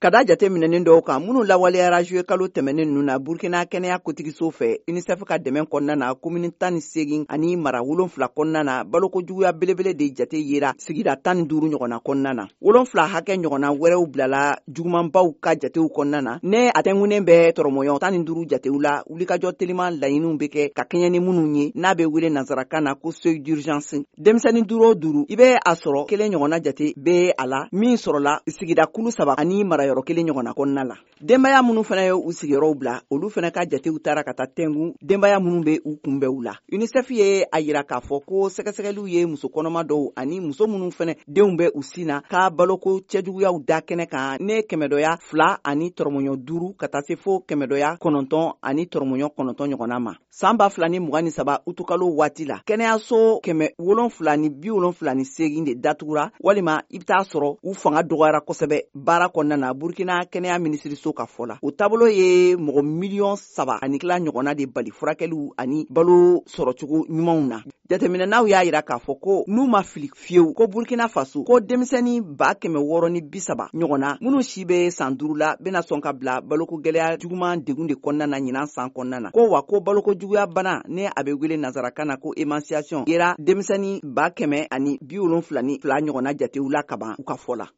ka da jate minɛnin dɔw kan minnu lawaleyara juye kalo tɛmɛnen ninnu na Burkina kɛnɛya kotigiso fɛ UNICEF ka dɛmɛ kɔnɔna na komini 18 ani mara 7 kɔnɔna na balokojuguya belebele de jate yera sigida 15 ɲɔgɔnna kɔnɔna na 7 hakɛ ɲɔgɔnna wɛrɛw bilala jugumanbaw ka jatew kɔnɔna na ne a tɛngunen bɛ tɔrɔmɔɲɔ 15 jatew la wulikajɔ telima laɲiniw bɛ kɛ ka kɛɲɛ ni minnu ye n'a bɛ wele nansarakan na ko seuil d'urgence. Denmisɛnnin 5 o 5 i bɛ a sɔrɔ kelen ɲɔgɔnna jate bɛ a la min sɔrɔla sigida kulu 3 ani marayɔrɔ kelen ɲɔgɔnna kɔnɔna la. Denbaya minnu fana ye u sigiyɔrɔw bila olu fana ka jatew taara ka taa tɛngu denbaya minnu bɛ u kunbɛw la. UNICEF ye a yira k'a fɔ ko sɛgɛsɛgɛliw ye muso kɔnɔma dɔw ani muso minnu fana denw bɛ u sin na ka baloko cɛjuguyaw da kɛnɛ kan ne kɛmɛdɔya 2 ani tɔrɔmɔɲɔ 5 ka taa se fo kɛmɛdɔya 9 ani tɔrɔmɔɲɔ 9 ɲɔgɔnna ma. San 2023 utukalo waati la kɛnɛyaso 778 de datugura walima i bɛ taa sɔrɔ u fanga dɔgɔyara kosɛbɛ baara kɔnɔna na Burkina kɛnɛya minisiriso ka fɔ la. O taabolo ye mɔgɔ 3 ani kila ɲɔgɔnna de bali furakɛliw ani balo sɔrɔcogo ɲumanw na. Jateminɛnaw y'a yira k'a fɔ ko n'u ma fili fiyewu ko Burkina Faso ko denmisɛnnin 630 ɲɔgɔnna minnu si bɛ san 5 la bɛna sɔn ka bila baloko gɛlɛya juguman degun de kɔnɔna na ɲinan san kɔnɔna na. Ko wa ko baloko juguya bana ne a bɛ wele nansarakan na ko émanciation yera denmisɛnnin 172 ɲɔgɔnna jatew la kaban u ka fɔ la.